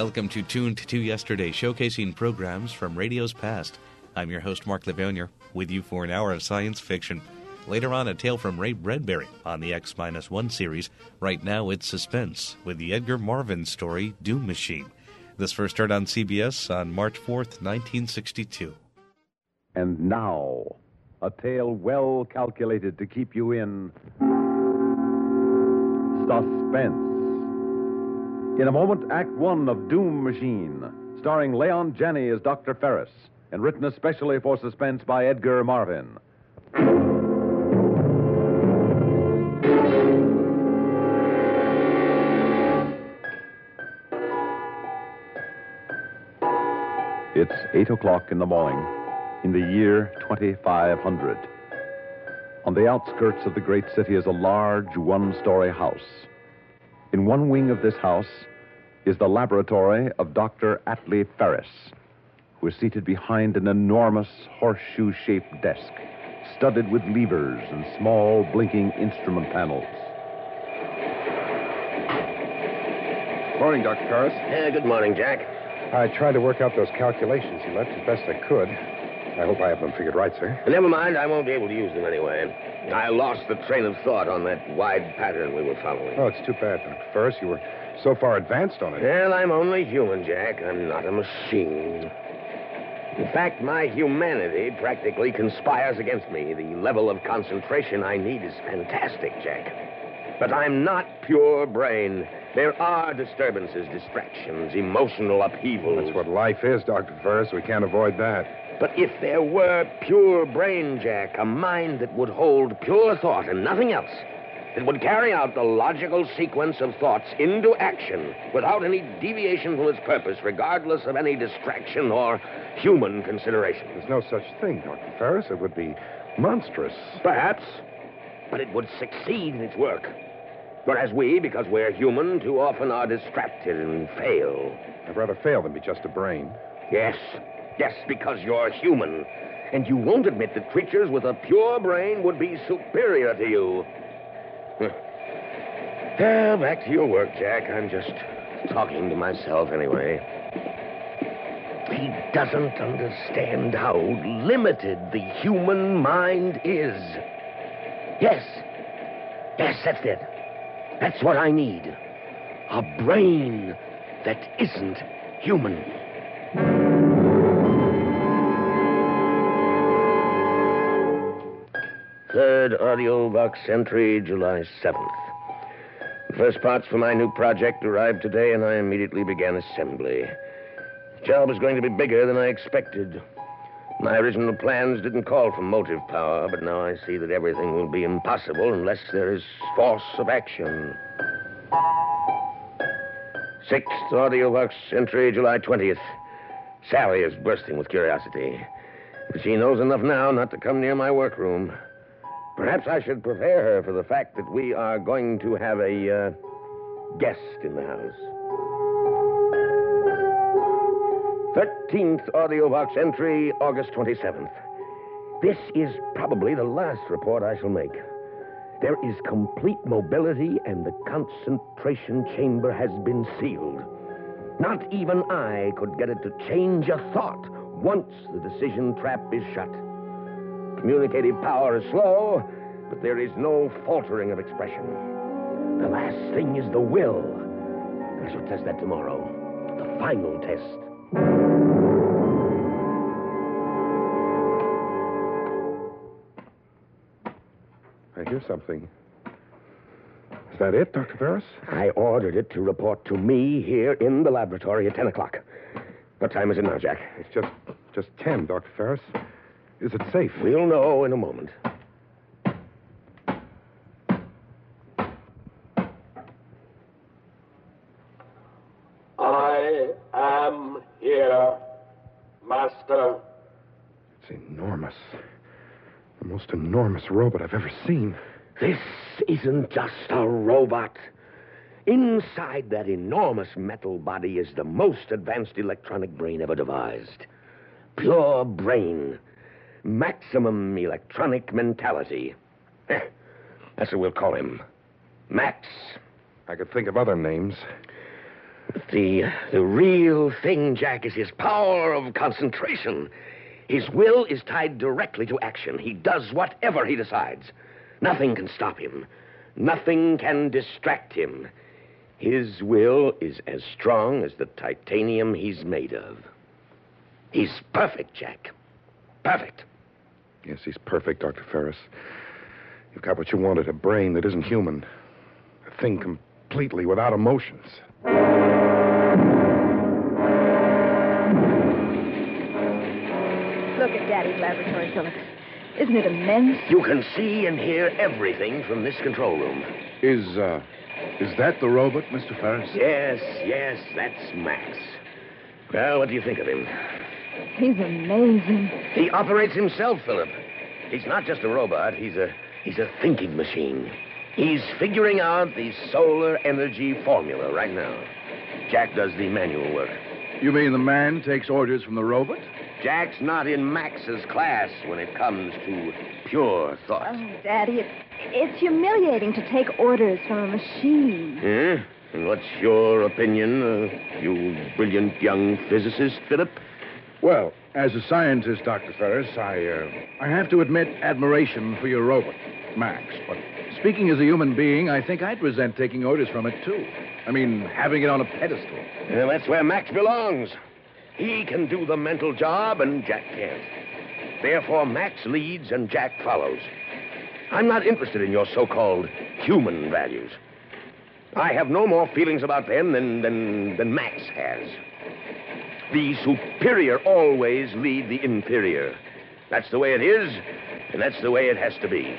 Welcome to Tuned to Yesterday, showcasing programs from radio's past. I'm your host, Mark Lavonia, with you for an hour of science fiction. Later on, a tale from Ray Bradbury on the X-1 series. Right now, it's Suspense with the Edgar Marvin story, Doom Machine. This first aired on CBS on March 4th, 1962. And now, a tale well calculated to keep you in suspense. In a moment, Act One of Doom Machine, starring Leon Janney as Dr. Ferris, and written especially for Suspense by Edgar Marvin. It's 8 o'clock in the morning, in the year 2500. On the outskirts of the great city is a large one-story house. In one wing of this house is the laboratory of Dr. Atlee Ferris, who is seated behind an enormous horseshoe-shaped desk, studded with levers and small blinking instrument panels. Morning, Dr. Ferris. Good morning, Jack. I tried to work out those calculations you left as best I could. I hope I have them figured right, sir. Never mind, I won't be able to use them anyway. I lost the train of thought on that wide pattern we were following. Oh, it's too bad, Dr. Ferris. You were so far advanced on it. Well, I'm only human, Jack. I'm not a machine. In fact, my humanity practically conspires against me. The level of concentration I need is fantastic, Jack. But I'm not pure brain. There are disturbances, distractions, emotional upheavals. That's what life is, Dr. Ferris. We can't avoid that. But if there were pure brain, Jack, a mind that would hold pure thought and nothing else, that would carry out the logical sequence of thoughts into action without any deviation from its purpose, regardless of any distraction or human consideration. There's no such thing, Dr. Ferris. It would be monstrous. Perhaps, but it would succeed in its work. Whereas we, because we're human, too often are distracted and fail. I'd rather fail than be just a brain. Yes, because you're human. And you won't admit that creatures with a pure brain would be superior to you. Well, back to your work, Jack. I'm just talking to myself anyway. He doesn't understand how limited the human mind is. Yes, that's it. That's what I need. A brain that isn't human. Third audio box entry, July 7th. The first parts for my new project arrived today, and I immediately began assembly. The job is going to be bigger than I expected. My original plans didn't call for motive power, but now I see that everything will be impossible unless there is force of action. Sixth audio box entry, July 20th. Sally is bursting with curiosity. But she knows enough now not to come near my workroom. Perhaps I should prepare her for the fact that we are going to have a guest in the house. 13th audio box entry, August 27th. This is probably the last report I shall make. There is complete mobility, and the concentration chamber has been sealed. Not even I could get it to change a thought once the decision trap is shut. Communicative power is slow, but there is no faltering of expression. The last thing is the will. I shall test that tomorrow. The final test. I hear something. Is that it, Dr. Ferris? I ordered it to report to me here in the laboratory at 10 o'clock. What time is it now, Jack? It's just 10, Dr. Ferris. Is it safe? We'll know in a moment. I am here, Master. It's enormous. The most enormous robot I've ever seen. This isn't just a robot. Inside that enormous metal body is the most advanced electronic brain ever devised. Pure brain. Maximum electronic mentality. That's what we'll call him. Max. I could think of other names. The real thing, Jack, is his power of concentration. His will is tied directly to action. He does whatever he decides. Nothing can stop him. Nothing can distract him. His will is as strong as the titanium he's made of. He's perfect, Jack. Perfect. Yes, he's perfect, Dr. Ferris. You've got what you wanted, a brain that isn't human. A thing completely without emotions. Look at Daddy's laboratory, Philip. Isn't it immense? You can see and hear everything from this control room. Is that the robot, Mr. Ferris? Yes, that's Max. Well, what do you think of him? He's amazing. He operates himself, Philip. He's not just a robot. He's a thinking machine. He's figuring out the solar energy formula right now. Jack does the manual work. You mean the man takes orders from the robot? Jack's not in Max's class when it comes to pure thought. Oh, Daddy, it's humiliating to take orders from a machine. Yeah? And what's your opinion, you brilliant young physicist, Philip? Well, as a scientist, Dr. Ferris, I have to admit admiration for your robot, Max. But speaking as a human being, I think I'd resent taking orders from it, too. I mean, having it on a pedestal. Well, that's where Max belongs. He can do the mental job, and Jack can't. Therefore, Max leads and Jack follows. I'm not interested in your so-called human values. I have no more feelings about them than Max has. The superior always lead the inferior. That's the way it is, and that's the way it has to be.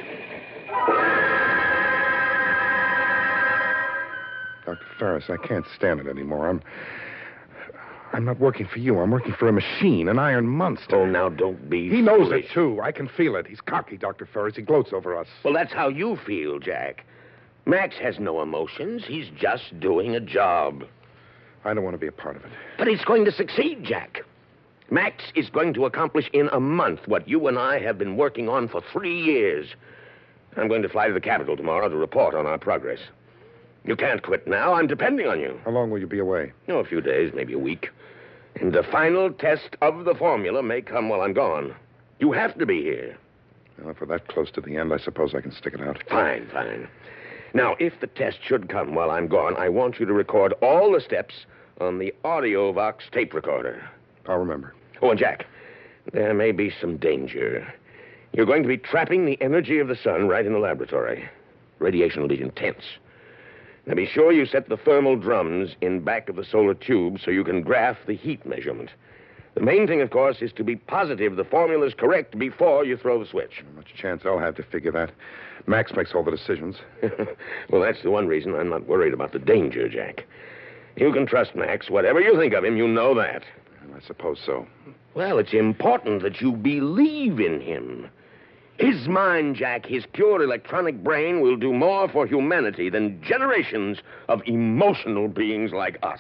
Dr. Ferris, I can't stand it anymore. I'm not working for you. I'm working for a machine, an iron monster. Oh, now don't be He knows foolish. it, too. I can feel it. He's cocky, Dr. Ferris. He gloats over us. Well, that's how you feel, Jack. Max has no emotions. He's just doing a job. I don't want to be a part of it. But he's going to succeed, Jack. Max is going to accomplish in a month what you and I have been working on for 3 years. I'm going to fly to the Capitol tomorrow to report on our progress. You can't quit now. I'm depending on you. How long will you be away? Oh, a few days, maybe a week. And the final test of the formula may come while I'm gone. You have to be here. Well, if we're that close to the end, I suppose I can stick it out. Fine. Now, if the test should come while I'm gone, I want you to record all the steps on the AudioVox tape recorder. I'll remember. Oh, and Jack, there may be some danger. You're going to be trapping the energy of the sun right in the laboratory. Radiation will be intense. Now, be sure you set the thermal drums in back of the solar tube so you can graph the heat measurement. The main thing, of course, is to be positive the formula's correct before you throw the switch. Not much chance I'll have to figure that. Max makes all the decisions. Well, that's the one reason I'm not worried about the danger, Jack. You can trust Max. Whatever you think of him, you know that. I suppose so. Well, it's important that you believe in him. His mind, Jack, his pure electronic brain will do more for humanity than generations of emotional beings like us.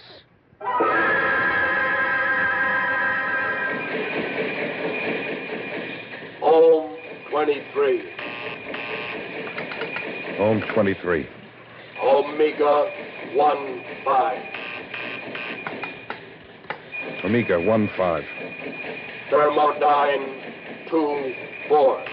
Home 23. Home 23. Omega 15. Omega 15. Thermodyne 24.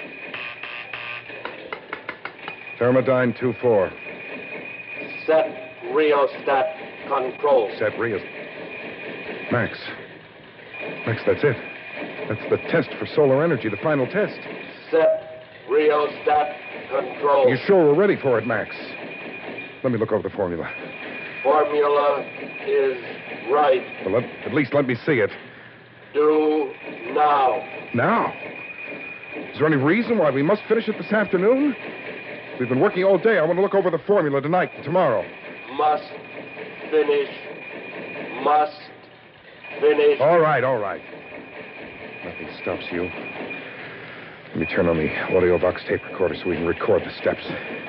Thermodyne 24. Set rheostat control. Set Rios. Max, that's it. That's the test for solar energy, the final test. Set rheostat control. You sure we're ready for it, Max? Let me look over the formula. Formula is right. Well, at least let me see it. Do now. Now? Is there any reason why we must finish it this afternoon? We've been working all day. I want to look over the formula tonight and tomorrow. Must finish. Must finish. All right. Nothing stops you. Let me turn on the AudioVox tape recorder so we can record the steps.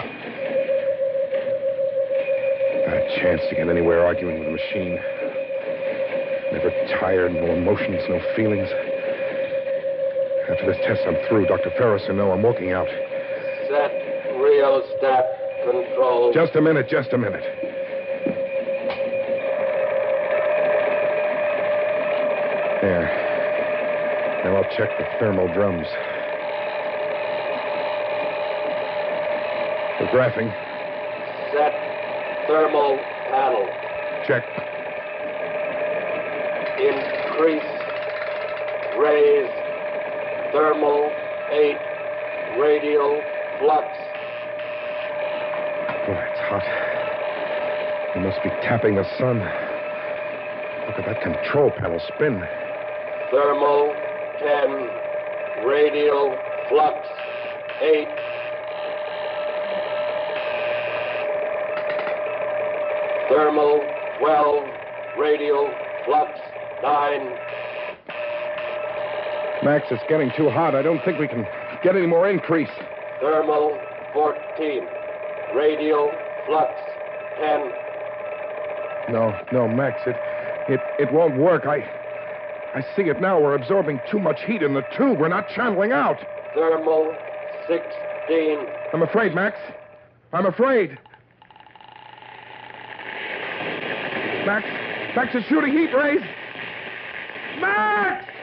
Not a chance to get anywhere arguing with a machine. Never tired, no emotions, no feelings. After this test, I'm through. Dr. Ferris will know I'm walking out. Set rheostat control. Just a minute. There. Now I'll check the thermal drums. For graphing. Set thermal panel. Check. Increase. Raise. Thermal 8. Radial flux. Boy, it's hot. We must be tapping the sun. Look at that control panel spin. Thermal 10. Radial flux 8. Thermal 12. Radial flux 9. Max, it's getting too hot. I don't think we can get any more increase. Thermal 14. Radial flux 10. No, Max, it won't work. I see it now. We're absorbing too much heat in the tube. We're not channeling out. Thermal 16. I'm afraid, Max. I'm afraid. Max is shooting heat rays. Max!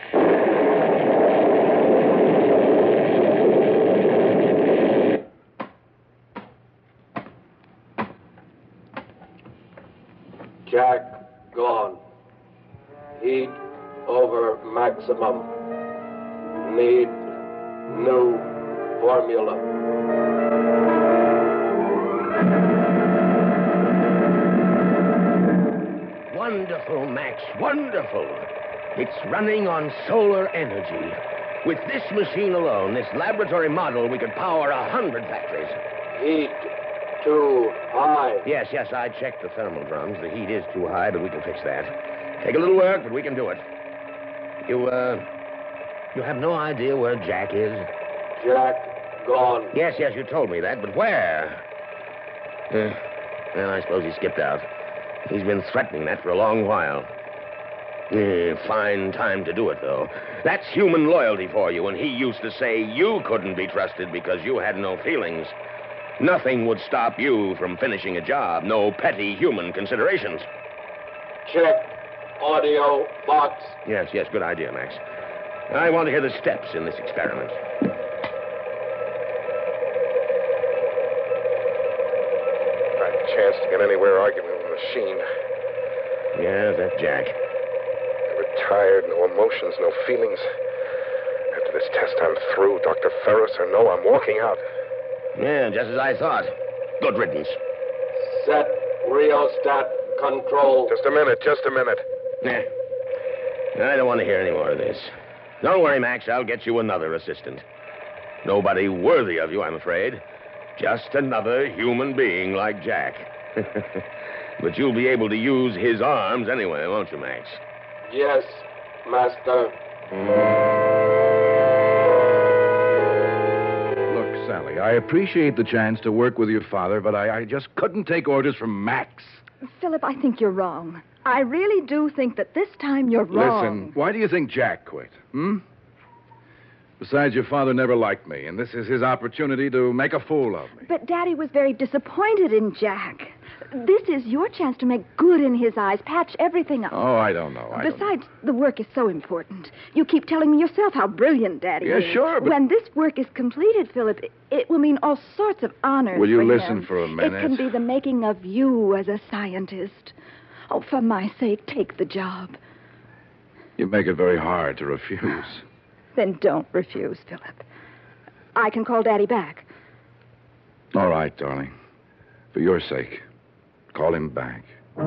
Jack gone. Heat over maximum. Need new formula. Wonderful, Max, wonderful. It's running on solar energy. With this machine alone, this laboratory model, we could power 100 factories. Heat too high. Yes, I checked the thermal drums. The heat is too high, but we can fix that. Take a little work, but we can do it. You have no idea where Jack is? Jack gone. Yes, you told me that, but where? Well, I suppose he skipped out. He's been threatening that for a long while. Fine time to do it, though. That's human loyalty for you, and he used to say you couldn't be trusted because you had no feelings. Nothing would stop you from finishing a job. No petty human considerations. Check audio box. Yes, good idea, Max. I want to hear the steps in this experiment. Not a chance to get anywhere arguing with the machine. Yeah, that's Jack. Never tired, no emotions, no feelings. After this test, I'm through. Dr. Ferris or no, I'm walking out. Yeah, just as I thought. Good riddance. Set rheostat control. Just a minute. Nah. I don't want to hear any more of this. Don't worry, Max. I'll get you another assistant. Nobody worthy of you, I'm afraid. Just another human being like Jack. But you'll be able to use his arms anyway, won't you, Max? Yes, Master. Look, Sally, I appreciate the chance to work with your father, but I just couldn't take orders from Max. Philip, I think you're wrong. I really do think that this time you're wrong. Listen, why do you think Jack quit? Besides, your father never liked me, and this is his opportunity to make a fool of me. But Daddy was very disappointed in Jack. This is your chance to make good in his eyes, patch everything up. Oh, I don't know. Besides, the work is so important. You keep telling me yourself how brilliant Daddy is. Yeah, sure, but... When this work is completed, Philip, it will mean all sorts of honors Will you for listen him. for a minute? It can be the making of you as a scientist. Oh, for my sake, take the job. You make it very hard to refuse. Then don't refuse, Philip. I can call Daddy back. All right, darling. For your sake, call him back.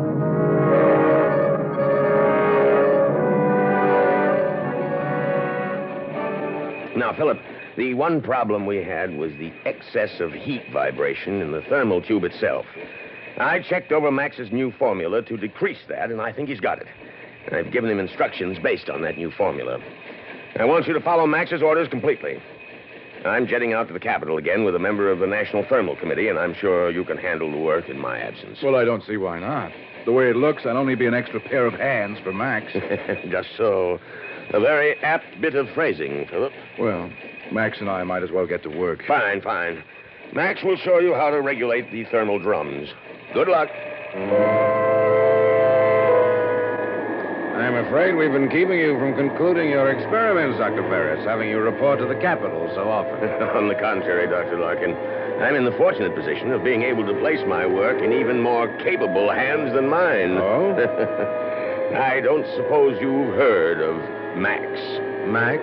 Now, Philip, the one problem we had was the excess of heat vibration in the thermal tube itself. I checked over Max's new formula to decrease that, and I think he's got it. I've given him instructions based on that new formula. I want you to follow Max's orders completely. I'm jetting out to the capital again with a member of the National Thermal Committee, and I'm sure you can handle the work in my absence. Well, I don't see why not. The way it looks, I'd only be an extra pair of hands for Max. Just so. A very apt bit of phrasing, Philip. Well, Max and I might as well get to work. Fine. Max will show you how to regulate the thermal drums. Good luck. I'm afraid we've been keeping you from concluding your experiments, Dr. Ferris, having you report to the Capitol so often. On the contrary, Dr. Larkin, I'm in the fortunate position of being able to place my work in even more capable hands than mine. Oh? I don't suppose you've heard of Max. Max?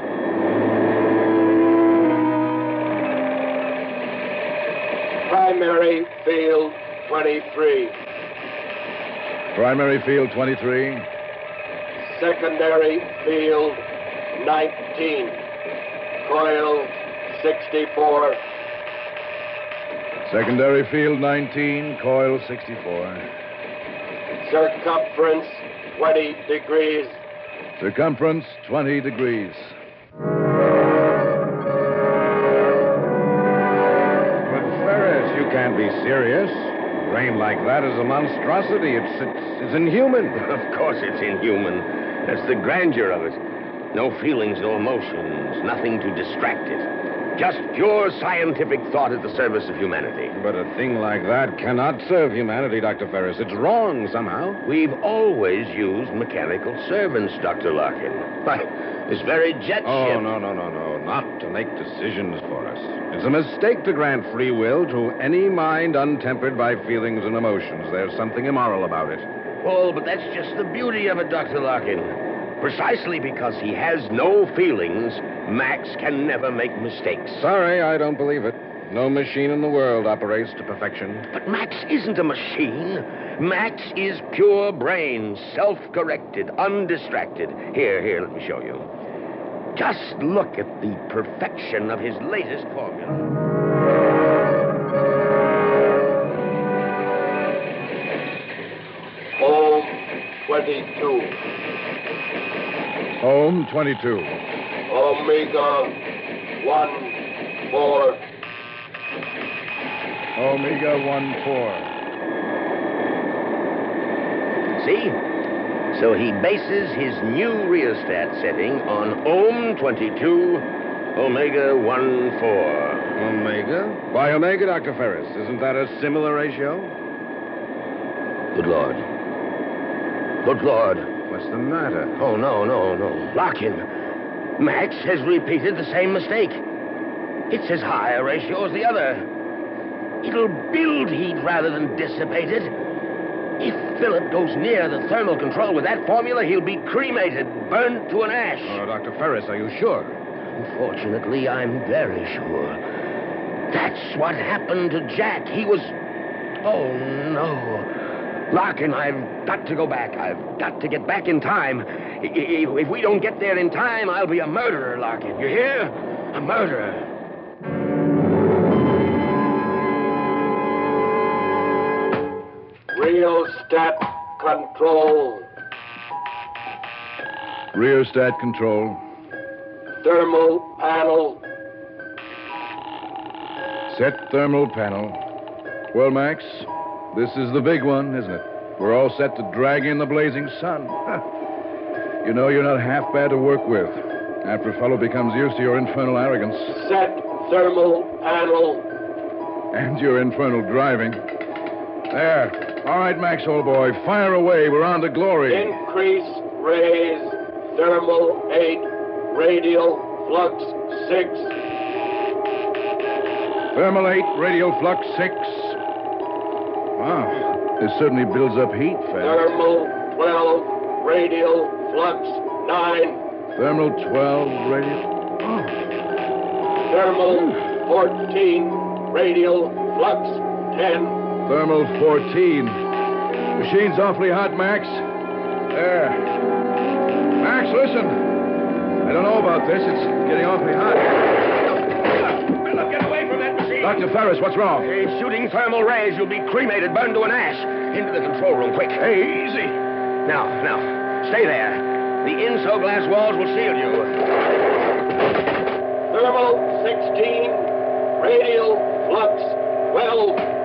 Primary field 23. Primary field 23. Secondary field 19. Coil 64. Secondary field 19, coil 64. Circumference 20 degrees. Circumference 20 degrees. But Ferris, you can't be serious. A brain like that is a monstrosity. It's inhuman. Of course it's inhuman. That's the grandeur of it. No feelings, no emotions, nothing to distract it. Just pure scientific thought at the service of humanity. But a thing like that cannot serve humanity, Dr. Ferris. It's wrong somehow. We've always used mechanical servants, Dr. Larkin. Why, this very jet ship... Oh, no. Not to make decisions for us. It's a mistake to grant free will to any mind untempered by feelings and emotions. There's something immoral about it. Oh, but that's just the beauty of it, Dr. Larkin. Precisely because he has no feelings, Max can never make mistakes. Sorry, I don't believe it. No machine in the world operates to perfection. But Max isn't a machine. Max is pure brain, self-corrected, undistracted. Here, let me show you. Just look at the perfection of his latest formula. Home 22. Home 22. Omega 1-4. Omega 1-4. See? So he bases his new rheostat setting on Ohm 22, Omega 1-4. Omega? Why Omega, Dr. Ferris? Isn't that a similar ratio? Good Lord. Good Lord. What's the matter? Oh, no. Larkin, Max has repeated the same mistake. It's as high a ratio as the other. It'll build heat rather than dissipate it. If Philip goes near the thermal control with that formula, he'll be cremated, burnt to an ash. Oh, Dr. Ferris, are you sure? Unfortunately, I'm very sure. That's what happened to Jack. He was... Oh, no. Larkin, I've got to go back. I've got to get back in time. If we don't get there in time, I'll be a murderer, Larkin. You hear? A murderer. Rheostat control. Rheostat control. Thermal panel. Set thermal panel. Well, Max, this is the big one, isn't it? We're all set to drag in the blazing sun. You know, you're not half bad to work with after a fellow becomes used to your infernal arrogance. Set thermal panel. And your infernal driving. There. All right, Max, old boy, fire away. We're on to glory. Increase raise. Thermal 8. Radial flux 6. Thermal 8, radial flux 6. Wow, this certainly builds up heat fast. Thermal 12. Radial flux 9. Thermal 12, radial... Oh. Thermal 14. Radial flux 10. Thermal 14. Machine's awfully hot, Max. There. Max, listen. I don't know about this. It's getting awfully hot. Philip, get away from that machine. Dr. Ferris, what's wrong? He's shooting thermal rays. You'll be cremated, burned to an ash. Into the control room, quick. Hey, easy. Now, stay there. The inso-glass walls will shield you. Thermal 16. Radial flux 12.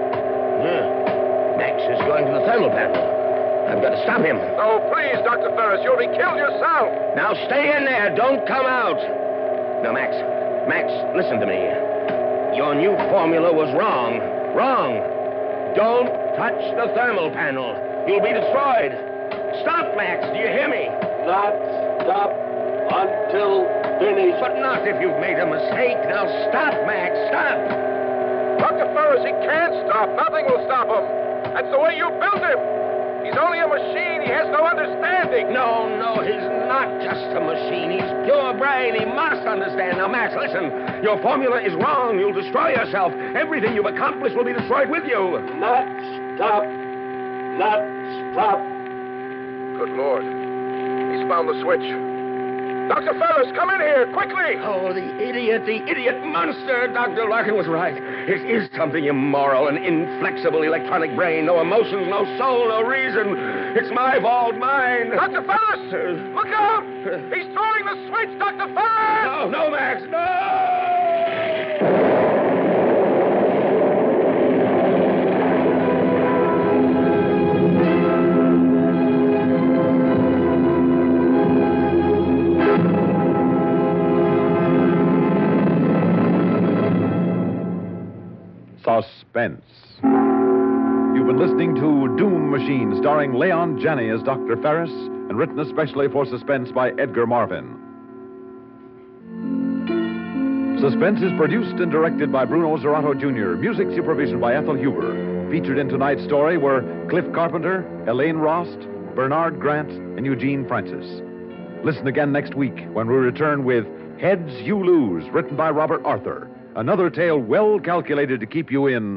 Max is going to the thermal panel. I've got to stop him. Oh, please, Dr. Ferris, you'll be killed yourself. Now stay in there. Don't come out. Now, Max, listen to me. Your new formula was wrong. Wrong. Don't touch the thermal panel. You'll be destroyed. Stop, Max. Do you hear me? Not stop until finished. But not if you've made a mistake. Now stop, Max. Stop. Dr. Ferris, he can't stop. Nothing will stop him. That's the way you built him. He's only a machine. He has no understanding. No, he's not just a machine. He's pure brain. He must understand. Now, Max, listen. Your formula is wrong. You'll destroy yourself. Everything you've accomplished will be destroyed with you. Not stop. Not stop. Good Lord. He's found the switch. Dr. Ferris, come in here, quickly! Oh, the idiot monster. Dr. Larkin was right. It is something immoral, an inflexible electronic brain. No emotions, no soul, no reason. It's my fault, mine. Dr. Ferris! Look out! He's throwing the switch, Dr. Ferris! No, Max, no! Suspense. You've been listening to Doom Machine, starring Leon Janney as Dr. Ferris, and written especially for Suspense by Edgar Marvin. Suspense is produced and directed by Bruno Zerato Jr., music supervision by Ethel Huber. Featured in tonight's story were Cliff Carpenter, Elaine Rost, Bernard Grant, and Eugene Francis. Listen again next week when we return with Heads You Lose, written by Robert Arthur. Another tale well calculated to keep you in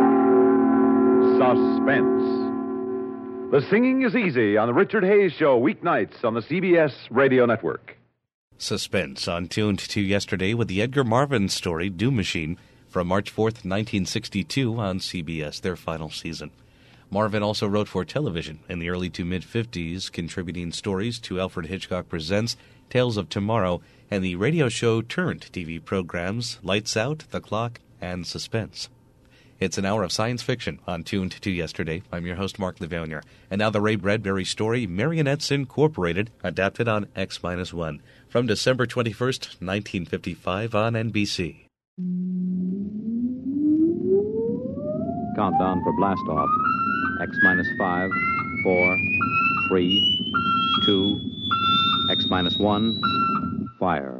suspense. The Singing is Easy on the Richard Hayes Show, weeknights on the CBS Radio Network. Suspense on Tuned to Yesterday with the Edgar Marvin story, Doom Machine, from March 4th, 1962 on CBS, their final season. Marvin also wrote for television in the early to mid-50s, contributing stories to Alfred Hitchcock Presents, Tales of Tomorrow, and the radio show turned TV programs Lights Out, The Clock, and Suspense. It's an hour of science fiction on Tuned to Yesterday. I'm your host, Mark Levonier. And now the Ray Bradbury story, Marionettes Incorporated, adapted on X-1, from December 21st, 1955 on NBC. Countdown for blast off. X-5, 4, 3, 2, X-1, fire.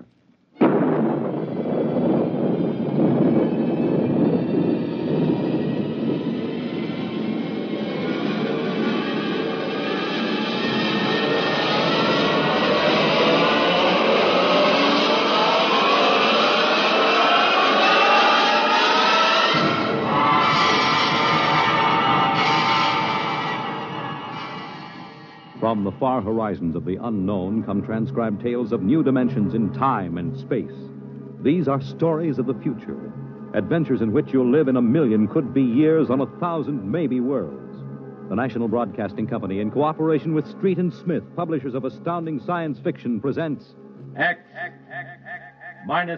From the far horizons of the unknown come transcribed tales of new dimensions in time and space. These are stories of the future, adventures in which you'll live in a million could-be years on 1,000 maybe worlds. The National Broadcasting Company, in cooperation with Street and Smith, publishers of astounding science fiction, presents X minus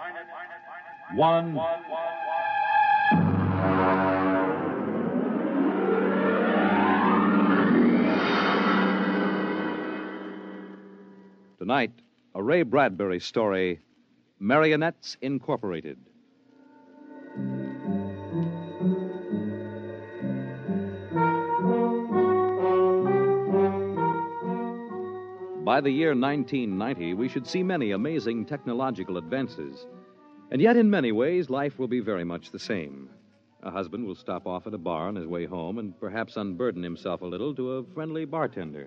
1. Tonight, a Ray Bradbury story, Marionettes Incorporated. By the year 1990, we should see many amazing technological advances. And yet, in many ways, life will be very much the same. A husband will stop off at a bar on his way home and perhaps unburden himself a little to a friendly bartender.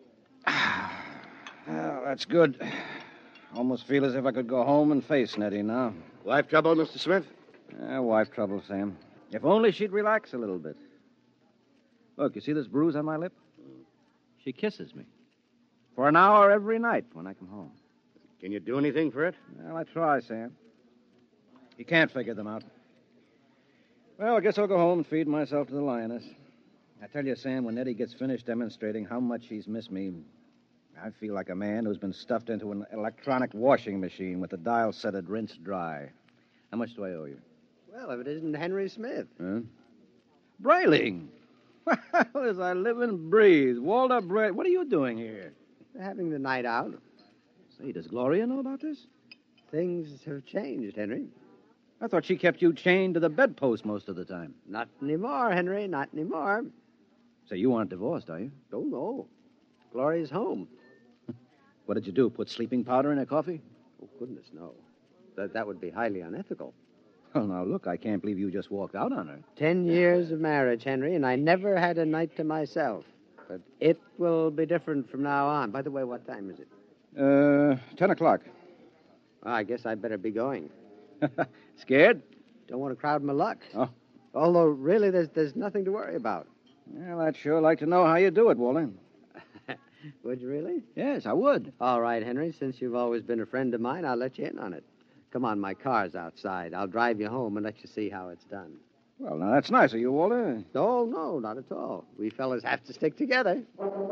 Well, that's good. Almost feel as if I could go home and face Nettie now. Wife trouble, Mr. Smith? Wife trouble, Sam. If only she'd relax a little bit. Look, you see this bruise on my lip? She kisses me. For an hour every night when I come home. Can you do anything for it? Well, I try, Sam. You can't figure them out. Well, I guess I'll go home and feed myself to the lioness. I tell you, Sam, when Nettie gets finished demonstrating how much she's missed me, I feel like a man who's been stuffed into an electronic washing machine with the dial set at rinse dry. How much do I owe you? Well, if it isn't Henry Smith. Huh? Brayling! Well, as I live and breathe. Walter Brayling. What are you doing here? We're having the night out. Say, does Gloria know about this? Things have changed, Henry. I thought she kept you chained to the bedpost most of the time. Not anymore, Henry. Not anymore. Say, you aren't divorced, are you? Oh, no. Gloria's home. What did you do? Put sleeping powder in her coffee? Oh, goodness, no. That would be highly unethical. Well, now, look, I can't believe you just walked out on her. 10 years of marriage, Henry, and I never had a night to myself. But it will be different from now on. By the way, what time is it? 10 o'clock. Well, I guess I'd better be going. Scared? Don't want to crowd my luck. Oh. Although, really, there's nothing to worry about. Well, I'd sure like to know how you do it, Walter. Would you really? Yes, I would. All right, Henry. Since you've always been a friend of mine, I'll let you in on it. Come on, my car's outside. I'll drive you home and let you see how it's done. Well, now, that's nice of you, Walter. Oh, no, not at all. We fellas have to stick together.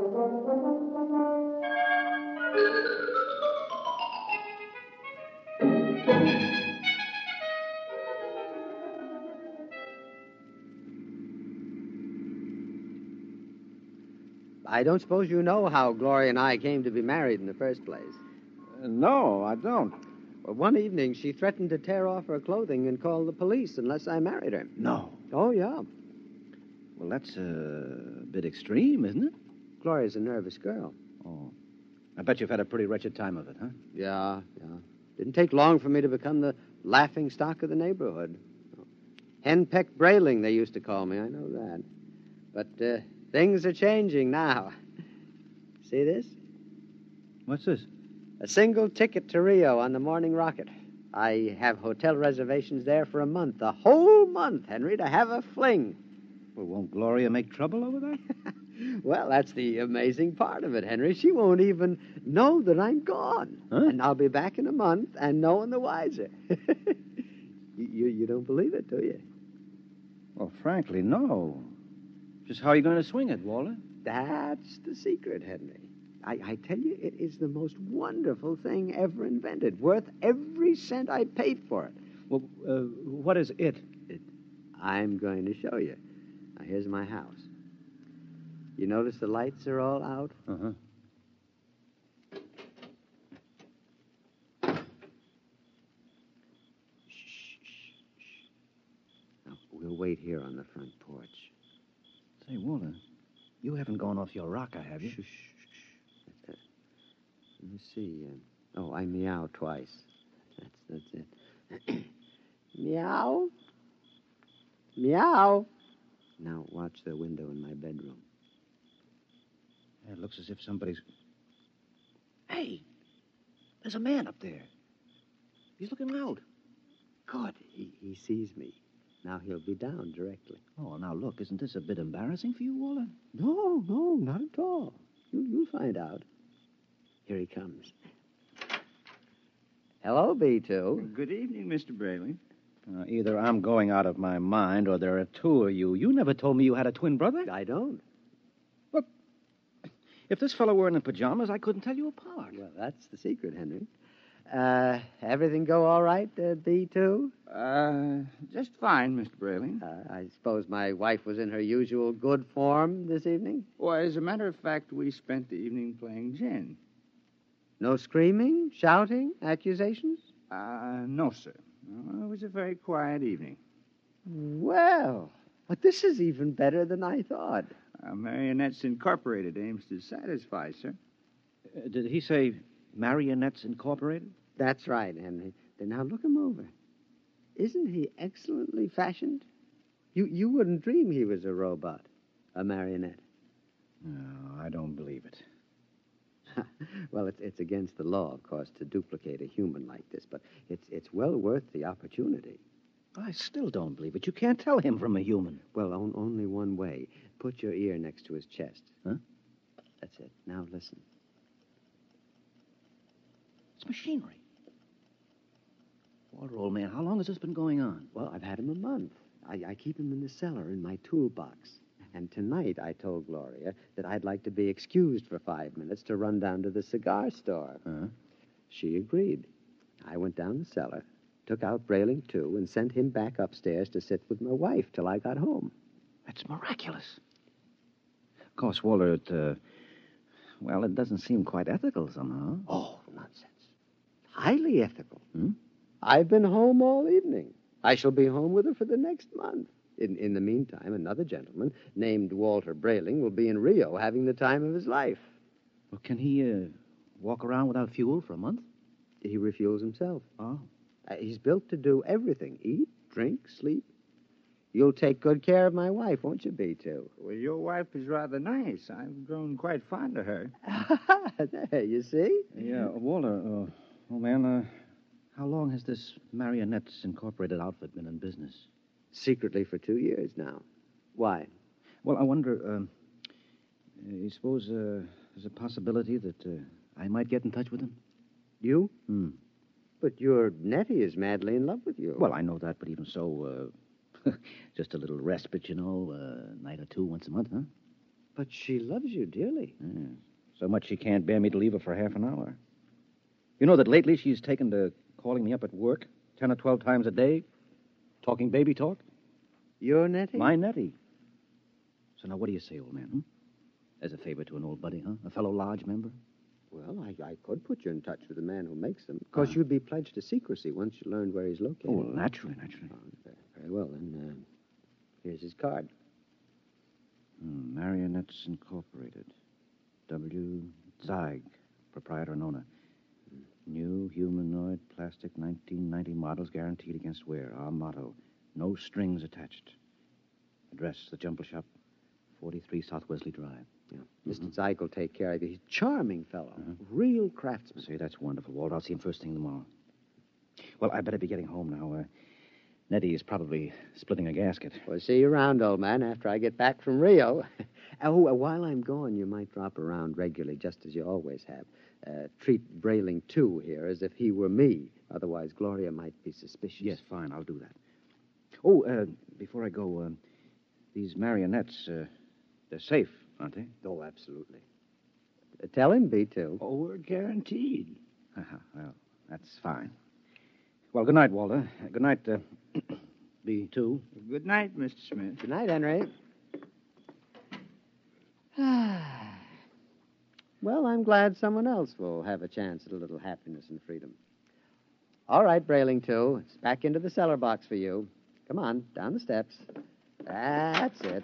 I don't suppose you know how Gloria and I came to be married in the first place. No, I don't. Well, one evening, she threatened to tear off her clothing and call the police unless I married her. No. Oh, yeah. Well, that's a bit extreme, isn't it? Gloria's a nervous girl. Oh. I bet you've had a pretty wretched time of it, huh? Yeah. Didn't take long for me to become the laughing stock of the neighborhood. Henpeck Brayling, they used to call me. I know that. But things are changing now. See this? What's this? A single ticket to Rio on the morning rocket. I have hotel reservations there for a month. A whole month, Henry, to have a fling. Well, won't Gloria make trouble over there? Well, that's the amazing part of it, Henry. She won't even know that I'm gone. Huh? And I'll be back in a month and no one the wiser. You don't believe it, do you? Well, frankly, no. Just how are you going to swing it, Walter? That's the secret, Henry. I tell you, it is the most wonderful thing ever invented. Worth every cent I paid for it. Well, what is it? I'm going to show you. Now, here's my house. You notice the lights are all out? Uh-huh. Shh. Now, we'll wait here on the front porch. Say, Walter, you haven't gone off your rocker, have you? Shh. Let me see. I meow twice. That's it. Meow. Meow. Now watch the window in my bedroom. It looks as if somebody's... Hey, there's a man up there. He's looking out. Good. He sees me. Now he'll be down directly. Oh, now look, isn't this a bit embarrassing for you, Walter? No, not at all. You'll find out. Here he comes. Hello, B2. Good evening, Mr. Brayling. Either I'm going out of my mind or there are two of you. You never told me you had a twin brother. I don't. Look, if this fellow weren't in pajamas, I couldn't tell you apart. Well, that's the secret, Henry. Everything go all right, B2? Just fine, Mr. Brayling. I suppose my wife was in her usual good form this evening? Well, as a matter of fact, we spent the evening playing gin. No screaming, shouting, accusations? No, sir. No, it was a very quiet evening. Well, but this is even better than I thought. Marionettes Incorporated aims to satisfy, sir. Did he say Marionettes Incorporated? That's right, Henry. Now look him over. Isn't he excellently fashioned? You wouldn't dream he was a robot, a marionette. No, I don't believe it. Well, it's against the law, of course, to duplicate a human like this, but it's well worth the opportunity. I still don't believe it. You can't tell him from a human. Well, only one way. Put your ear next to his chest. Huh? That's it. Now listen. It's machinery. Walter, old man, how long has this been going on? Well, I've had him a month. I keep him in the cellar in my toolbox. And tonight I told Gloria that I'd like to be excused for 5 minutes to run down to the cigar store. Huh? She agreed. I went down the cellar, took out Brayling, too, and sent him back upstairs to sit with my wife till I got home. That's miraculous. Of course, Walter, it doesn't seem quite ethical somehow. Oh, nonsense. Highly ethical. Hmm? I've been home all evening. I shall be home with her for the next month. In the meantime, another gentleman named Walter Brayling will be in Rio having the time of his life. Well, can he walk around without fuel for a month? He refuels himself. Oh. He's built to do everything. Eat, drink, sleep. You'll take good care of my wife, won't you, B2? Well, your wife is rather nice. I've grown quite fond of her. There, you see? Yeah, Walter, old man, how long has this Marionettes Incorporated outfit been in business? Secretly for 2 years now. Why? Well, I wonder, you suppose there's a possibility that I might get in touch with him? You? Hmm. But your Nettie is madly in love with you. Well, I know that, but even so, just a little respite, a night or two once a month, huh? But she loves you dearly. Yeah. So much she can't bear me to leave her for half an hour. You know that lately she's taken to calling me up at work 10 or 12 times a day, talking baby talk. Your Nettie? My Nettie. So now what do you say, old man, huh? As a favor to an old buddy, huh? A fellow lodge member? Well, I could put you in touch with the man who makes them. Of course, you'd be pledged to secrecy once you learned where he's located. Oh, well, naturally. Very well, then. Here's his card. Marionettes Incorporated. W. Zeig, proprietor and owner. New humanoid plastic 1990 models guaranteed against wear. Our motto, no strings attached. Address, the Jumble Shop, 43 South Wesley Drive. Yeah. Mr. Zeig will take care of you. He's a charming fellow. Real craftsman. Say, that's wonderful, Walt. I'll see him first thing tomorrow. Well, I better be getting home now. Nettie is probably splitting a gasket. Well, see you around, old man, after I get back from Rio. While I'm gone, you might drop around regularly, just as you always have. Treat Brayling, too, here, as if he were me. Otherwise, Gloria might be suspicious. Yes, fine, I'll do that. Oh, before I go, these marionettes, they're safe, aren't they? Oh, absolutely. Tell him, B2. Oh, we're guaranteed. Well, that's fine. Well, good night, Walter. Good night, B2. Good night, Mr. Smith. Good night, Henry. Well, I'm glad someone else will have a chance at a little happiness and freedom. All right, Brayling, too. It's back into the cellar box for you. Come on, down the steps. That's it.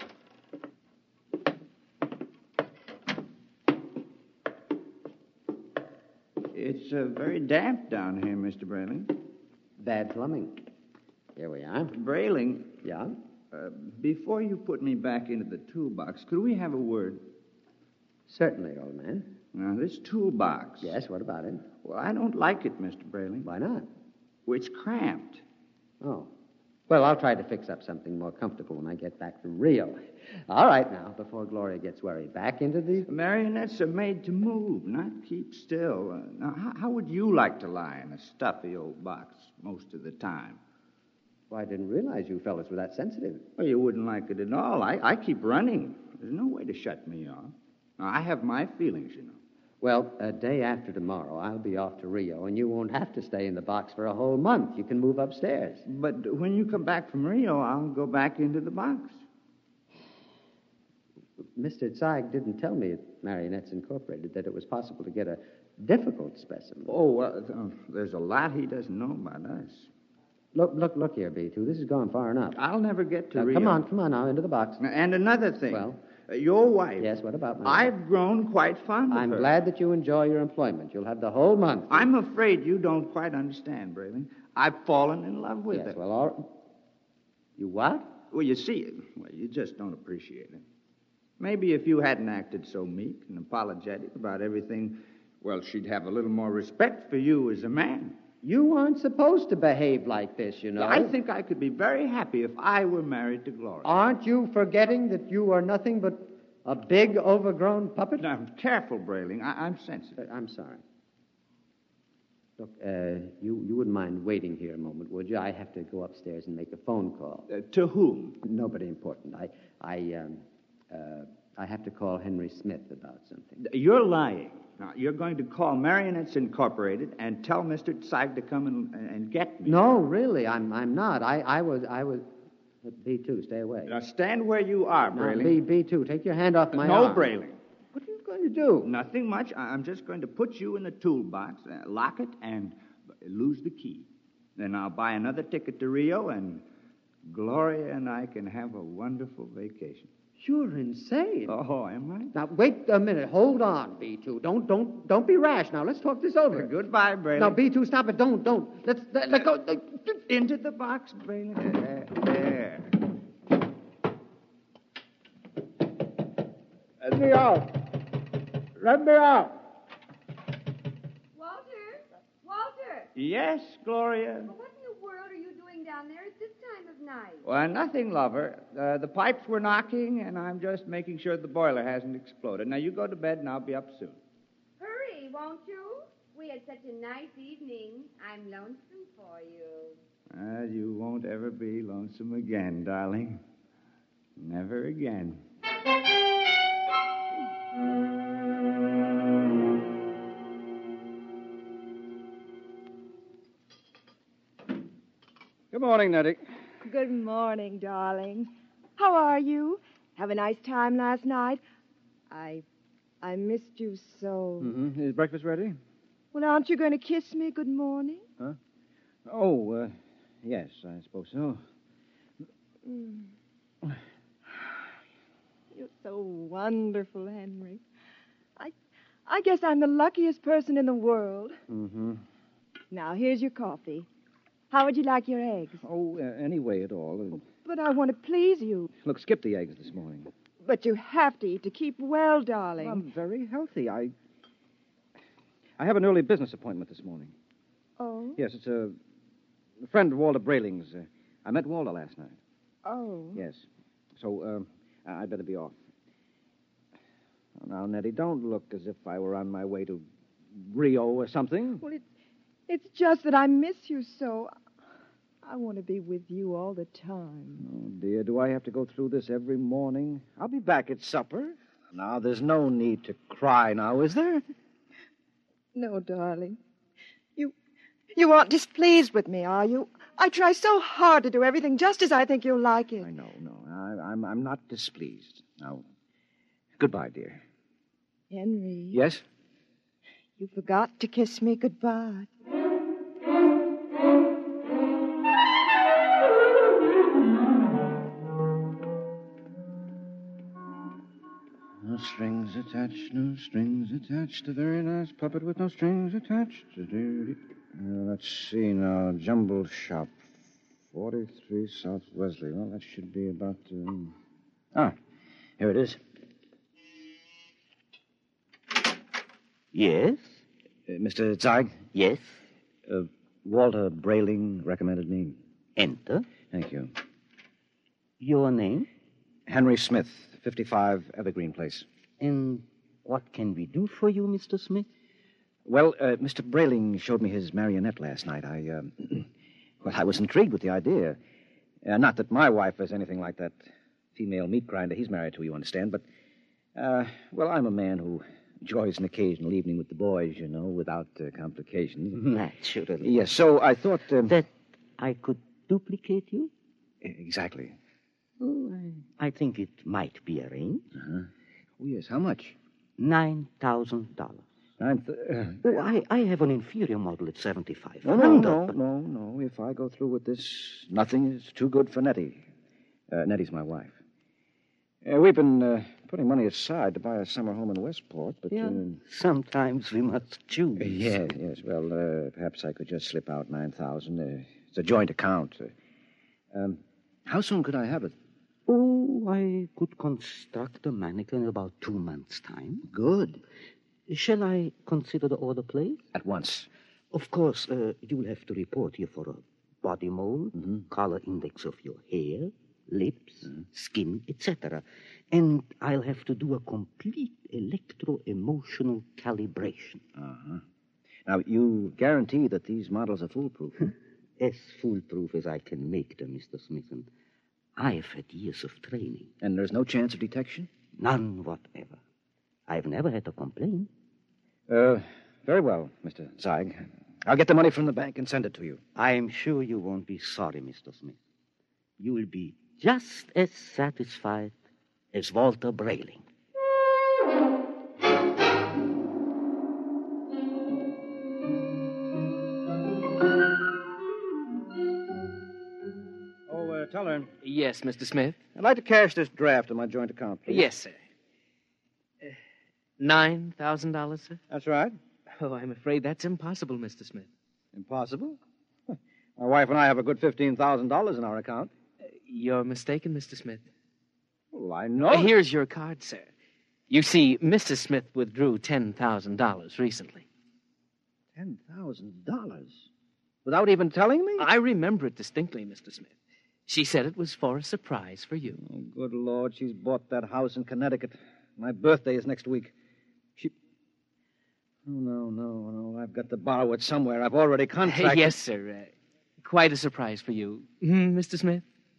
It's very damp down here, Mr. Brayling. Bad plumbing. Here we are. Brayling. Yeah? Before you put me back into the toolbox, could we have a word? Certainly, old man. Now, this toolbox. Yes, what about it? Well, I don't like it, Mr. Brayling. Why not? Well, it's cramped. Oh. Well, I'll try to fix up something more comfortable when I get back from Rio. All right, now, before Gloria gets worried. Back into the... Marionettes are made to move, not keep still. Now, how would you like to lie in a stuffy old box most of the time? Well, I didn't realize you fellas were that sensitive. Well, you wouldn't like it at all. I keep running. There's no way to shut me off. Now, I have my feelings, you know. Well, a day after tomorrow, I'll be off to Rio, and you won't have to stay in the box for a whole month. You can move upstairs. But when you come back from Rio, I'll go back into the box. Mr. Zeig didn't tell me at Marionettes Incorporated that it was possible to get a difficult specimen. Oh, there's a lot he doesn't know about us. Look here, B2. This has gone far enough. I'll never get to now, Rio. Come on now, into the box. And another thing. Well? Your wife. Yes, what about my wife? I've grown quite fond of her. I'm glad that you enjoy your employment. You'll have the whole month. I'm afraid you don't quite understand, Brayling. I've fallen in love with her. Yes, well, all right. You what? Well, you see, you just don't appreciate it. Maybe if you hadn't acted so meek and apologetic about everything, well, she'd have a little more respect for you as a man. You aren't supposed to behave like this, you know. I think I could be very happy if I were married to Gloria. Aren't you forgetting that you are nothing but a big, overgrown puppet? Now, careful, Brayling. I'm sensitive. I'm sorry. Look, you wouldn't mind waiting here a moment, would you? I have to go upstairs and make a phone call. To whom? Nobody important. I have to call Henry Smith about something. You're lying. Now, you're going to call Marionettes Incorporated and tell Mr. Zeig to come and get me. No, really, I'm not. I was... B2, stay away. Now, stand where you are, Brayling. Now, B2, take your hand off my arm. No, Brayling. What are you going to do? Nothing much. I'm just going to put you in the toolbox, lock it, and lose the key. Then I'll buy another ticket to Rio, and Gloria and I can have a wonderful vacation. You're insane. Oh, am I? Now, wait a minute. Hold on, B2. Don't be rash. Now, let's talk this over. Goodbye, Brayley. Now, B2, stop it. Don't. Let go. Into the box, Brayley. There. Let me out. Let me out. Walter! Yes, Gloria? Well, what in the world are you doing down there at this time of night? Well, nothing, lover. The pipes were knocking, and I'm just making sure the boiler hasn't exploded. Now, you go to bed, and I'll be up soon. Hurry, won't you? We had such a nice evening. I'm lonesome for you. You won't ever be lonesome again, darling. Never again. Good morning, Nettie. Good morning, darling. How are you? Have a nice time last night? I missed you so. Mm-hmm. Is breakfast ready? Well, aren't you going to kiss me good morning? Huh? Oh, yes, I suppose so. Mm. You're so wonderful, Henry. I guess I'm the luckiest person in the world. Mm-hmm. Now, here's your coffee. How would you like your eggs? Oh, any way at all. But I want to please you. Look, skip the eggs this morning. But you have to eat to keep well, darling. I'm very healthy. I have an early business appointment this morning. Oh? Yes, it's a friend of Walter Brayling's. I met Walter last night. Oh. Yes. So, I'd better be off. Now, Nettie, don't look as if I were on my way to Rio or something. Well, it's just that I miss you so. I want to be with you all the time. Oh, dear, do I have to go through this every morning? I'll be back at supper. Now, there's no need to cry now, is there? No, darling. You aren't displeased with me, are you? I try so hard to do everything just as I think you'll like it. I know. I'm not displeased. Now, goodbye, dear. Henry. Yes? You forgot to kiss me goodbye. No strings attached, no strings attached. A very nice puppet with no strings attached. Let's see now. Jumble Shop, 43 South Wesley. Well, that should be about... here it is. Yes? Mr. Zeig? Yes? Walter Brayling recommended me. Enter. Thank you. Your name? Henry Smith, 55 Evergreen Place. And what can we do for you, Mr. Smith? Well, Mr. Brayling showed me his marionette last night. I was intrigued with the idea. Not that my wife is anything like that female meat grinder he's married to, you understand, but, I'm a man who enjoys an occasional evening with the boys, you know, without complications. Naturally. Yes, so I thought... that I could duplicate you? Exactly. Oh, I think it might be arranged. Uh-huh. Oh, yes, how much? $9,000. I have an inferior model at $7,500. No. If I go through with this, nothing is too good for Nettie. Nettie's my wife. We've been putting money aside to buy a summer home in Westport, but... Yeah, sometimes we must choose. Yes. Well, perhaps I could just slip out $9,000. It's a joint account. How soon could I have it? Oh, I could construct a mannequin in about 2 months' time. Good. Shall I consider the order placed? At once. Of course, you'll have to report here for a body mold, color index of your hair, lips, skin, etc. And I'll have to do a complete electro-emotional calibration. Uh-huh. Now, you guarantee that these models are foolproof? As foolproof as I can make them, Mr. Smithson. I've had years of training. And there's no chance of detection? None whatever. I've never had a complaint. Very well, Mr. Zeig. I'll get the money from the bank and send it to you. I'm sure you won't be sorry, Mr. Smith. You'll be just as satisfied as Walter Brayling. Teller. Yes, Mr. Smith. I'd like to cash this draft on my joint account, please. Yes, sir. $9,000, sir? That's right. Oh, I'm afraid that's impossible, Mr. Smith. Impossible? My wife and I have a good $15,000 in our account. You're mistaken, Mr. Smith. Well, I know. Here's your card, sir. You see, Mrs. Smith withdrew $10,000 recently. $10,000? Without even telling me? I remember it distinctly, Mr. Smith. She said it was for a surprise for you. Oh, good Lord, she's bought that house in Connecticut. My birthday is next week. Oh, no. I've got to borrow it somewhere. I've already contracted. Yes, sir. Quite a surprise for you. Mr. Smith?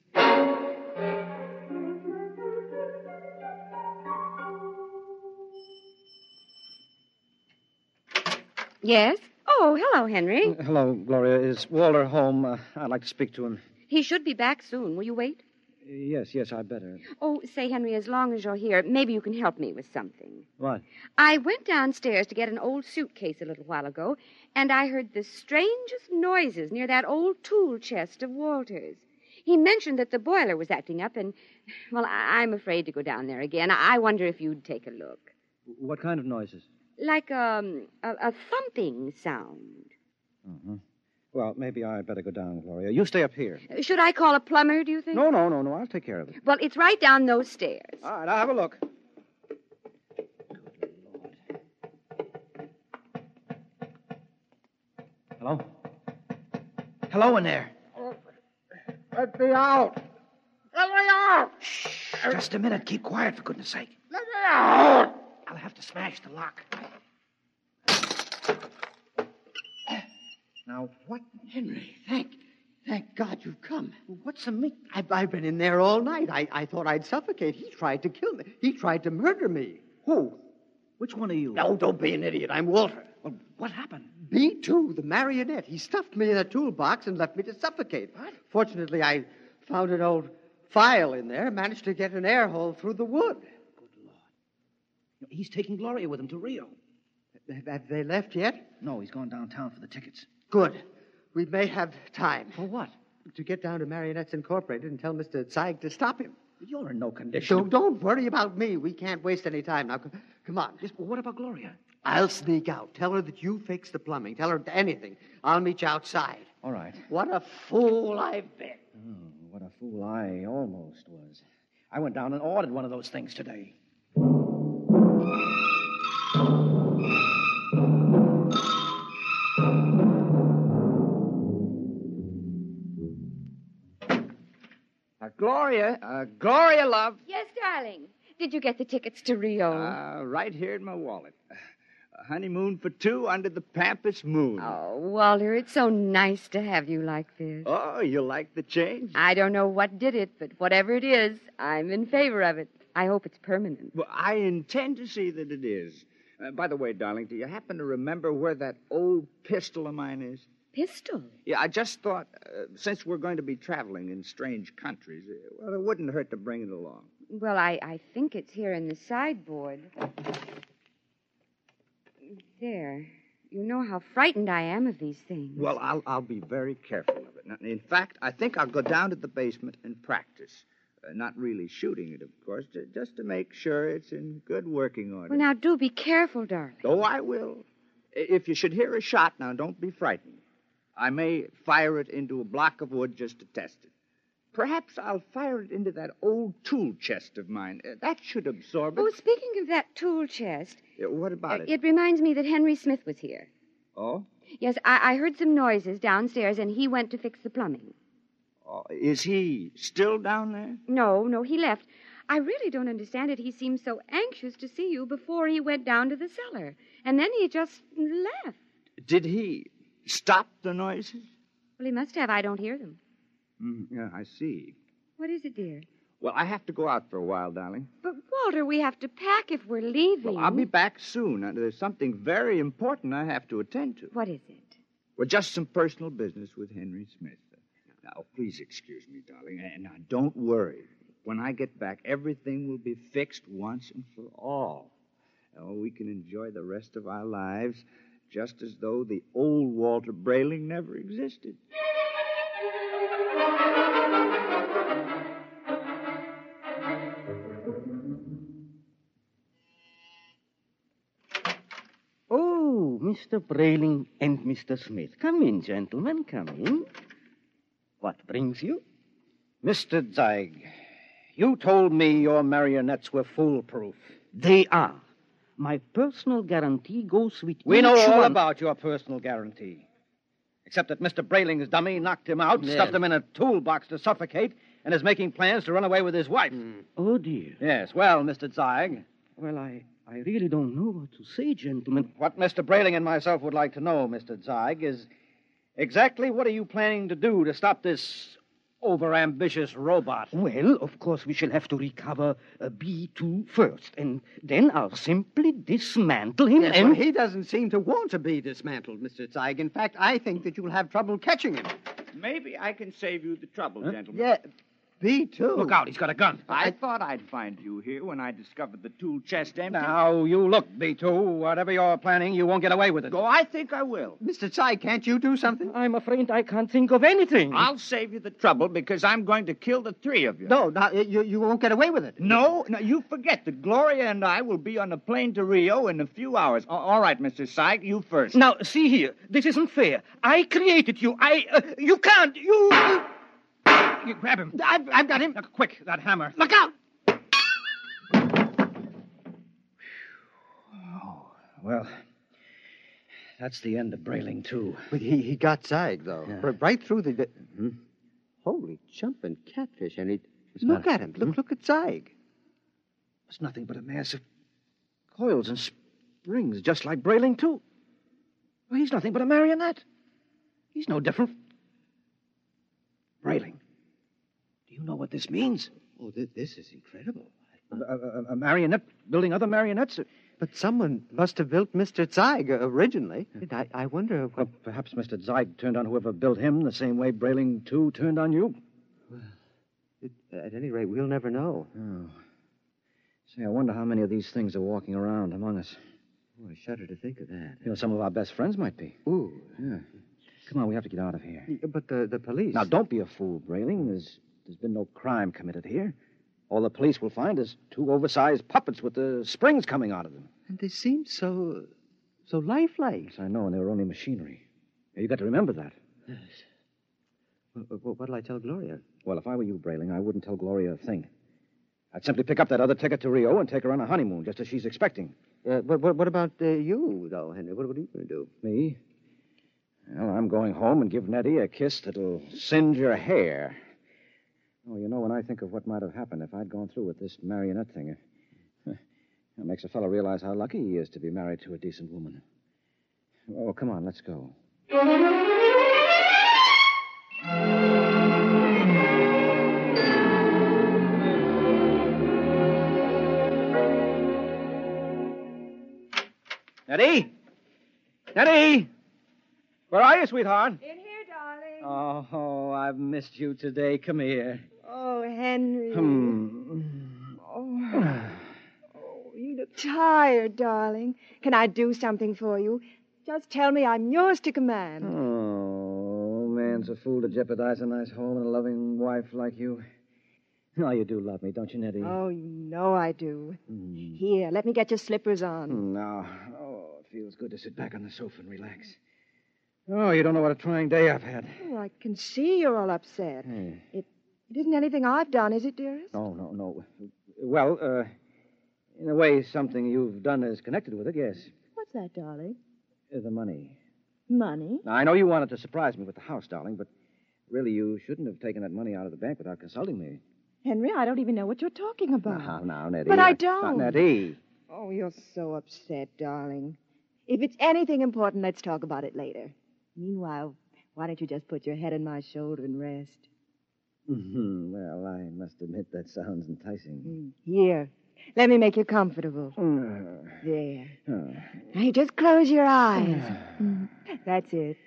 Yes? Oh, hello, Henry. Hello, Gloria. Is Walter home? I'd like to speak to him. He should be back soon. Will you wait? Yes, I'd better. Oh, say, Henry, as long as you're here, maybe you can help me with something. What? I went downstairs to get an old suitcase a little while ago, and I heard the strangest noises near that old tool chest of Walter's. He mentioned that the boiler was acting up, and, well, I'm afraid to go down there again. I wonder if you'd take a look. What kind of noises? Like a thumping sound. Uh-huh. Well, maybe I'd better go down, Gloria. You stay up here. Should I call a plumber, do you think? No. I'll take care of it. Well, it's right down those stairs. All right, I'll have a look. Hello? Hello in there. Let me out. Let me out. Shh, just a minute. Keep quiet, for goodness sake. Let me out. I'll have to smash the lock. Now, what? Henry, thank God you've come. What's the meat? I've been in there all night. I thought I'd suffocate. He tried to kill me. He tried to murder me. Who? Which one are you? No, don't be an idiot. I'm Walter. Well, what happened? B2, the marionette. He stuffed me in a toolbox and left me to suffocate. What? Fortunately, I found an old file in there, managed to get an air hole through the wood. Good Lord. He's taking Gloria with him to Rio. Have they left yet? No, he's gone downtown for the tickets. Good. We may have time. For what? To get down to Marionettes Incorporated and tell Mr. Zeig to stop him. You're in no condition. So don't worry about me. We can't waste any time. Now, come on. Yes, but what about Gloria? I'll sneak out. Tell her that you fixed the plumbing. Tell her anything. I'll meet you outside. All right. What a fool I've been. Oh, what a fool I almost was. I went down and ordered one of those things today. Gloria, love. Yes, darling. Did you get the tickets to Rio? Right here in my wallet. A honeymoon for two under the Pampas moon. Oh, Walter, it's so nice to have you like this. Oh, you like the change? I don't know what did it, but whatever it is, I'm in favor of it. I hope it's permanent. Well, I intend to see that it is. By the way, darling, do you happen to remember where that old pistol of mine is? Pistol? Yeah, I just thought, since we're going to be traveling in strange countries, well, it wouldn't hurt to bring it along. Well, I think it's here in the sideboard. There. You know how frightened I am of these things. Well, I'll be very careful of it. Now, in fact, I think I'll go down to the basement and practice. Not really shooting it, of course, just to make sure it's in good working order. Well, now, do be careful, darling. Oh, I will. If you should hear a shot, now, don't be frightened. I may fire it into a block of wood just to test it. Perhaps I'll fire it into that old tool chest of mine. That should absorb it. Oh, speaking of that tool chest... What about it? It reminds me that Henry Smith was here. Oh? Yes, I heard some noises downstairs, and he went to fix the plumbing. Oh, is he still down there? No, he left. I really don't understand it. He seemed so anxious to see you before he went down to the cellar. And then he just left. Did he stop the noises? Well, he must have. I don't hear them. Yeah, I see. What is it, dear? Well, I have to go out for a while, darling. But, Walter, we have to pack if we're leaving. Well, I'll be back soon. There's something very important I have to attend to. What is it? Well, just some personal business with Henry Smith. Now, please excuse me, darling. And now, don't worry. When I get back, everything will be fixed once and for all. We can enjoy the rest of our lives just as though the old Walter Brayling never existed. Mr. Brayling and Mr. Smith. Come in, gentlemen, come in. What brings you? Mr. Zeig, you told me your marionettes were foolproof. They are. My personal guarantee goes with We each know all one. about your personal guarantee. Except that Mr. Brayling's dummy knocked him out, Yes. stuffed him in a toolbox to suffocate, and is making plans to run away with his wife. Oh, dear. Yes, well, Mr. Zeig. Well, I really don't know what to say, gentlemen. What Mr. Brayling and myself would like to know, Mr. Zeig, is exactly what are you planning to do to stop this overambitious robot? Well, of course, we shall have to recover B2 first, and then I'll simply dismantle him Yes, and... well, he doesn't seem to want to be dismantled, Mr. Zeig. In fact, I think that you'll have trouble catching him. Maybe I can save you the trouble, gentlemen. Yeah, B2. Look out, he's got a gun. I thought I'd find you here when I discovered the tool chest empty. Now, you look, B2. Whatever you're planning, you won't get away with it. Oh, I think I will. Mr. Zeig, can't you do something? I'm afraid I can't think of anything. I'll save you the trouble because I'm going to kill the three of you. No, you won't get away with it. No, you forget that Gloria and I will be on a plane to Rio in a few hours. All right, Mr. Zeig, you first. Now, see here. This isn't fair. I created you. You can't. You grab him. I've got him. Now, quick, that hammer. Look out! Well, that's the end of Brayling, too. But he got Zeig, though. Yeah. Right through the... Holy jumping catfish. And look at him. Look at Zeig. It's nothing but a mass of coils and springs, just like Brayling, too. Well, he's nothing but a marionette. He's no different. Brayling, do you know what this means? Oh, this is incredible. A marionette building other marionettes? But someone must have built Mr. Zeig originally. I wonder what... Well, perhaps Mr. Zeig turned on whoever built him the same way Brayling, too, turned on you. Well, at any rate, we'll never know. Oh. Say, I wonder how many of these things are walking around among us. Oh, I shudder to think of that. You know, some of our best friends might be. Ooh. Yeah. Come on, we have to get out of here. But the police... Now, don't be a fool, Brayling. There's been no crime committed here. All the police will find is two oversized puppets with the springs coming out of them. And they seem so lifelike. Yes, I know, and they were only machinery. You got to remember that. Yes. Well, what'll I tell Gloria? Well, if I were you, Brayling, I wouldn't tell Gloria a thing. I'd simply pick up that other ticket to Rio and take her on a honeymoon, just as she's expecting. But what about you, though, Henry? What are you going to do? Me? Well, I'm going home and give Nettie a kiss that'll singe her hair. Oh, you know, when I think of what might have happened if I'd gone through with this marionette thing, it makes a fellow realize how lucky he is to be married to a decent woman. Oh, come on, let's go. Nettie? Nettie? Where are you, sweetheart? In here, darling. Oh, I've missed you today. Come here. Oh, Henry. Oh. Oh, you look tired, darling. Can I do something for you? Just tell me I'm yours to command. Oh, man's a fool to jeopardize a nice home and a loving wife like you. Oh, you do love me, don't you, Nettie? Oh, you know I do. Here, let me get your slippers on. No. Oh, it feels good to sit back on the sofa and relax. Oh, you don't know what a trying day I've had. Oh, I can see you're all upset. Hey. It isn't anything I've done, is it, dearest? No. Well, in a way, something you've done is connected with it, yes. What's that, darling? The money. Money? Now, I know you wanted to surprise me with the house, darling, but really you shouldn't have taken that money out of the bank without consulting me. Henry, I don't even know what you're talking about. Now, Nettie. But I don't. Nettie. Oh, you're so upset, darling. If it's anything important, let's talk about it later. Meanwhile, why don't you just put your head on my shoulder and rest? Well, I must admit that sounds enticing. Here, let me make you comfortable. There. Now, you just close your eyes. That's it.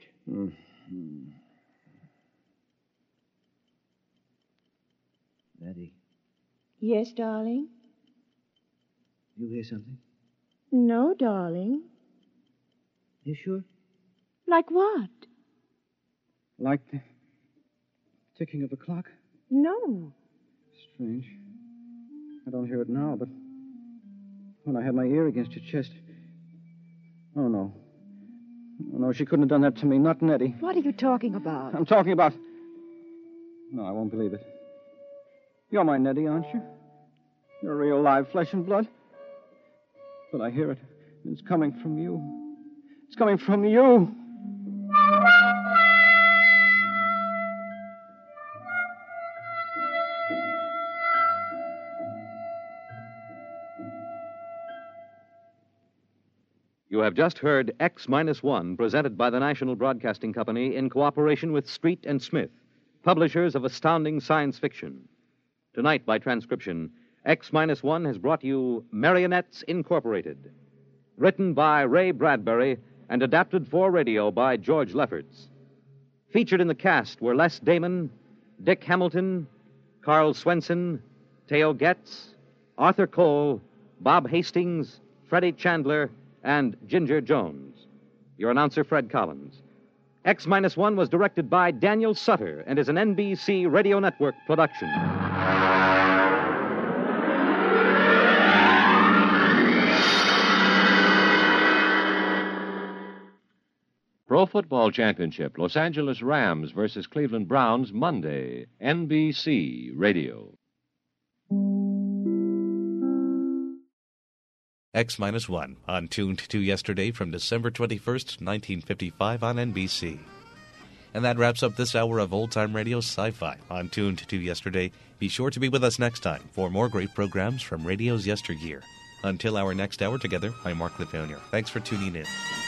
Nettie, Yes, darling? you hear something? No, darling. You sure? Like what? Like the ticking of a clock? No. Strange. I don't hear it now, but when I had my ear against your chest... Oh, no. No, she couldn't have done that to me. Not Nettie. What are you talking about? I'm talking about... No, I won't believe it. You're my Nettie, aren't you? You're real live flesh and blood. But I hear it. It's coming from you. It's coming from you. You have just heard X-1, presented by the National Broadcasting Company in cooperation with Street and Smith, publishers of astounding science fiction. Tonight, by transcription, X-1 has brought you Marionettes Incorporated, written by Ray Bradbury and adapted for radio by George Lefferts. Featured in the cast were Les Damon, Dick Hamilton, Carl Swenson, Theo Getz, Arthur Cole, Bob Hastings, Freddie Chandler, and Ginger Jones. Your announcer, Fred Collins. X-1 was directed by Daniel Sutter and is an NBC Radio Network production. Pro Football Championship, Los Angeles Rams versus Cleveland Browns, Monday, NBC Radio. X-1, on Tuned to Yesterday from December 21st, 1955 on NBC. And that wraps up this hour of old-time radio sci-fi on Tuned to Yesterday. Be sure to be with us next time for more great programs from radio's yesteryear. Until our next hour together, I'm Mark Lefevre. Thanks for tuning in.